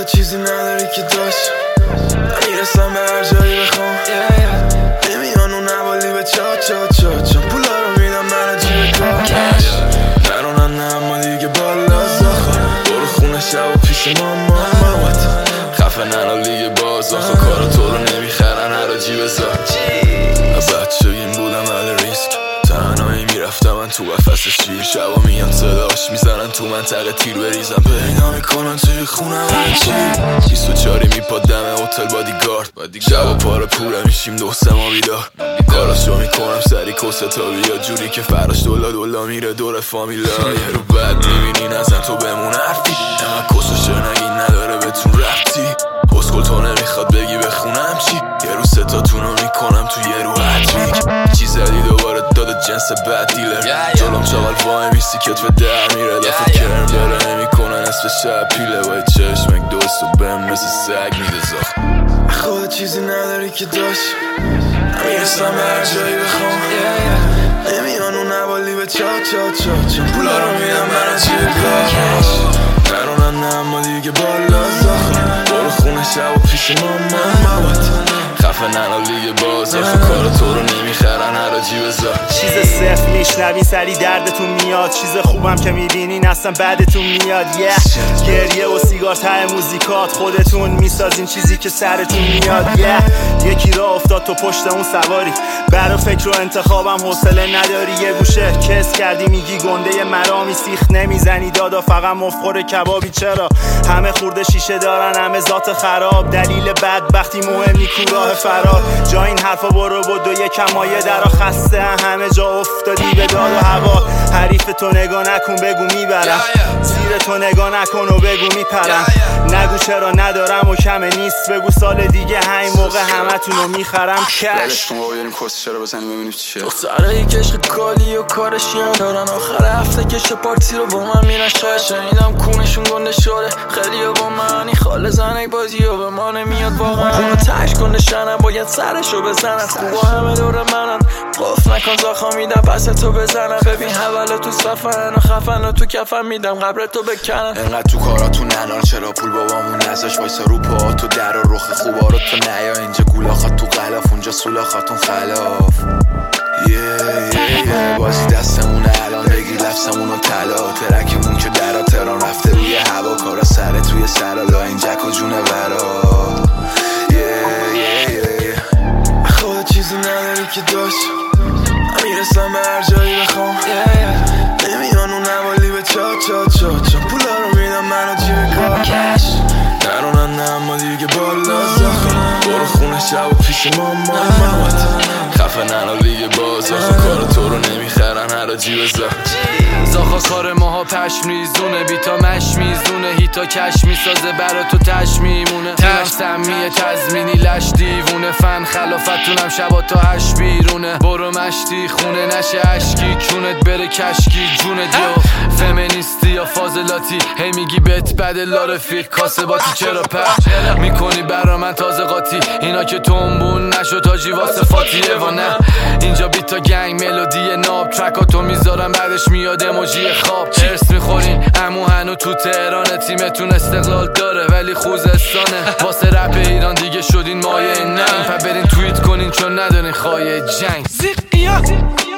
چیزی نداری که داشت میرسم به هر جایی بخوام نمیان اون نوالی به چا پولا رو میدم من جیب کاش نرونن نه اما دیگه بالا زاخه برو خونه شب و پیش ماما خفه ننو لیگ باز آخه کار تو رو نمیخرن هر جیب زا بچگیم بودم اهل ریسک تنهایی میرفتم من تو قفس شیر شبا میان صداش میزنن تو منطقه تیر بریزم پیدا میکنن توی خونم چی 24 میپاد دم هتل بادیگارد شبا پاره پوره میشیم دو سه ما بیدار کاراشو میکنم سری کسه تا بیا جوری که فراش دولا میره دور فامیلا یه رو بد میبینی نزن تو بمون حرفی اما کسوشه نگی نداره بهتون رفتی اسکل تو نمیخواد بگی بخونم چی یه رو ستاتونو میکنم تو یه رو حتمی چی زدی دوباره داده جنس بد دیلر جلوم چاقل وای میسی کتف در میره دفت کرم داره نمیکنن نصف شب پیله وای چشمک دوست و بهم مثل سگ میده زخ خود چیزی نداری که داشت میرسم به هر جایی بخوام نمیان اون نوالی به چا پولا رو میدم من از جیب کاش نرونن نه اما دیگه بالا زاخه برو خونه شب و پیش ماما خفه ننو لیگ باز آخه کار تو رو نمیخرن هر جیب زا چیز صفر میشنوین سری دردتون میاد چیز خوبم که میبینین اصلا بعدتون میاد گریه و سیگار ته موزیکات خودتون میسازین چیزی که سرتون میاد یکی را افتاد تو پشت اون سواری برا فکر و انتخابم حوصله نداری یه گوشه کس کردی میگی گنده مرامی سیخ نمیزنی دادا فقط مفخور کبابی چرا همه خورده شیشه دارن همه ذات خراب دلیل بدبختی مهم نیکو راه فرار جا این حرفا برو و یکم مایه درا خسته همه جا افتادی به داد و هوا حریف تو نگاه نکن بگو میبرم زیر تو نگاه نکن و بگو میپرم نگو چرا ندارم و کمه نیست بگو سال دیگه همین موقع همتونو میخرم کش بریم کس چرا بزنیم ببینیم چیه دخترایی که عشق کالی و کارشی هم دارن آخر هفته کش پارتی رو با من میرن شاید شنیدم کونشون گنده شده خیلی با منی خاله زنک بازی و به ما نمیاد واقعا اونو تش کنده شنم باید سرشو بزنن خوبا همه دور منن قف نکن زاخا میدم پس تو بزنم ببین حوالا تو صفن و خفن و تو کفن میدم قبر تو بکنن انقدر تو کاراتون ننان چرا پول بابامون نزاش وایسا رو پا تو در و رخ خوبا رو تو نیا اینجا گولاخات تو غلاف اونجا سولاخاتون خلاف بازی دستمونه الان بگیر لفظمونو طلا ترکمون که درا تران رفته روی هوا کارا سر توی سرالا این جک و جونه برا خود چیزی نداری که داشت میرسم به هر جایی بخوام نمیان اون نوالی به چا پولا رو میدم من جیب کاش نرونن نه اما دیگه بالا زاخه برو خونه شب و پیش ماما خفه ننو لیگ باز آخه کار تو رو نمیخرن هر جیب زا زاخا کار ماها پشم ریزونه بیتا مش میزونه هیتا کش میسازه برا تو تش میمونه تیمم سمیه تزمینی لش دیوونه فن خلافتونم شبا تا 8 بیرونه برو مشتی خونه نشه عشقی کونت بره کشکی جونت یا فمینیستی یا فاضلاتی هی میگی بهت بده لا رفیق کاسباتی چرا پر میکنی برا من تازه قاطی اینا که تنبون نشد تاجی واسه فاتیه و نه اینجا بیتا گنگ ملودی ناب ترکاتو میذارم بعدش میاد اموجی خواب هرس میخورین امو هنو تو تهران تیمتون استقلال داره ولی خوزستانه واسه رپ ایران دیگه شدین مایه ننگ پر برین توییت کنین چون ندارین خواهی جنگ